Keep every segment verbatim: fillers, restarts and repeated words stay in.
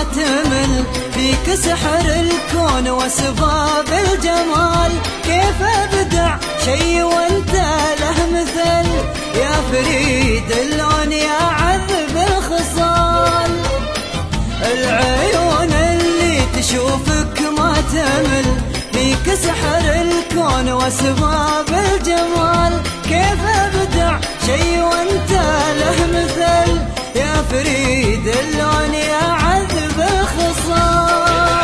ما تمل، فيك سحر الكون واسباب الجمال. كيف ابدع شي وانت له مثل، يا فريد اللون يا عذب الخصال. العيون اللي تشوفك ما تمل، فيك سحر الكون واسباب الجمال. كيف ابدع شي وانت له مثل، يا فريد اللون يا عذب الخصال.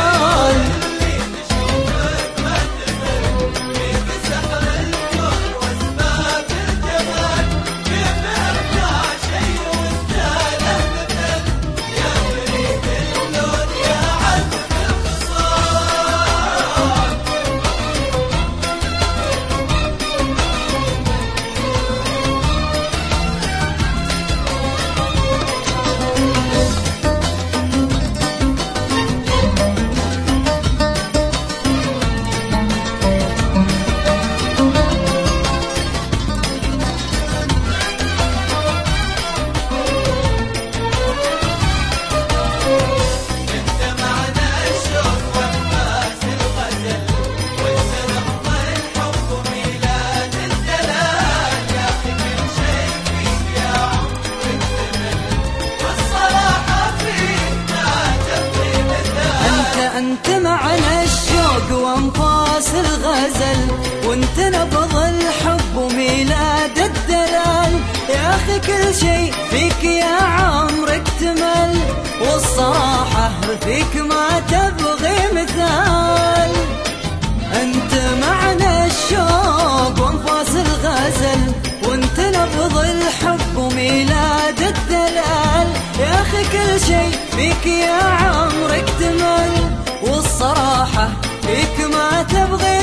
أنت معنى الشوق وانفاس الغزل، وانت نبض الحب وميلاد الدلال. يا أخي كل شي فيك يا عمر اكتمل، والصراحة فيك ما تبغي مثال. أنت معنى الشوق وانفاس الغزل، وانت نبض الحب وميلاد الدلال. يا أخي كل شي فيك يا عمر اكتمل، والصراحة فيك ما تبغي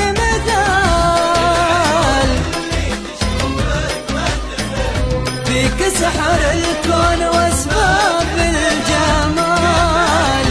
مثال. فيك سحر الكون واسباب الجمال.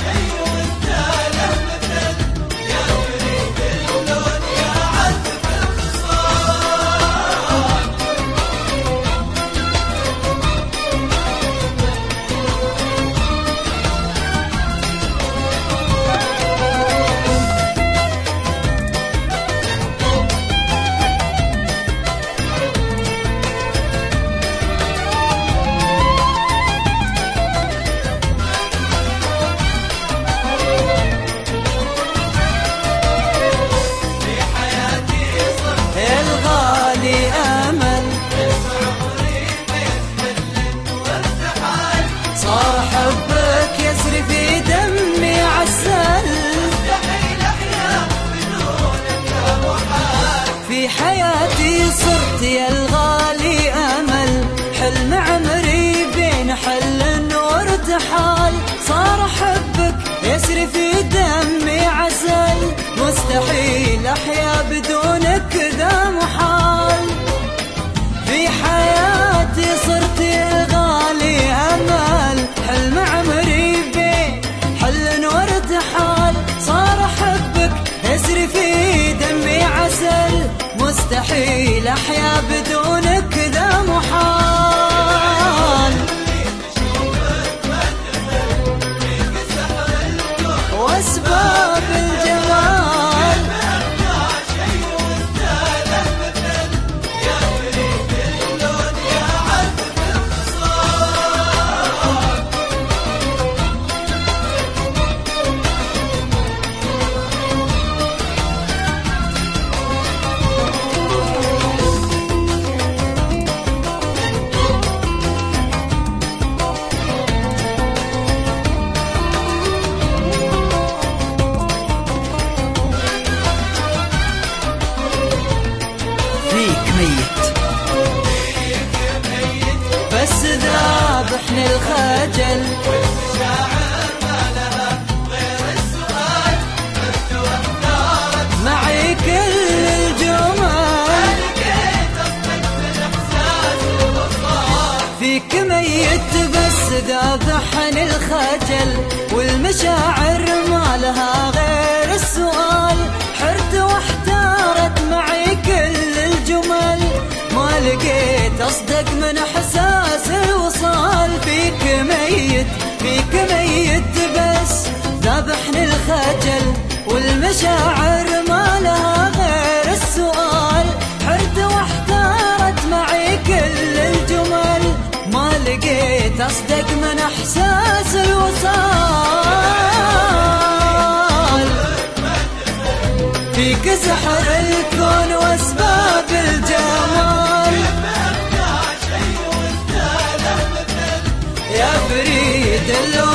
في حياتي صرت يا الغالي أمل، حلم عمري بين حل وارتحال. صار حبك يسري في دمي عسل، مستحيل أحيا بدونك ذا محال. في حياتي صرت يا الغالي أمل، حلم عمري بين حل وارتحال. صار حبك يسري في دمي عسل، مستحيل أحيا بدونك ذا محال. واسباب الجمال. بس ذابحني الخجل، والمشاعر ما لها غير السؤال. عرفت واختارت معي كل الجمال. لقيت أصدق بالإحساس والوصال. فيك ميت بس ذابحني الخجل، والمشاعر ما لها غير السؤال. حرت واحتارت معي كل الجمل، ما لقيت أصدق من إحساس الوصال. فيك ميت فيك ميت بس ذابحني الخجل والمشاعر ما لها غير السؤال، حرت واحتارت معي كل الجمل، ما لقيت أصدق من إحساس الوصال. فيك سحر الكون وأسباب الجمال، يا فريد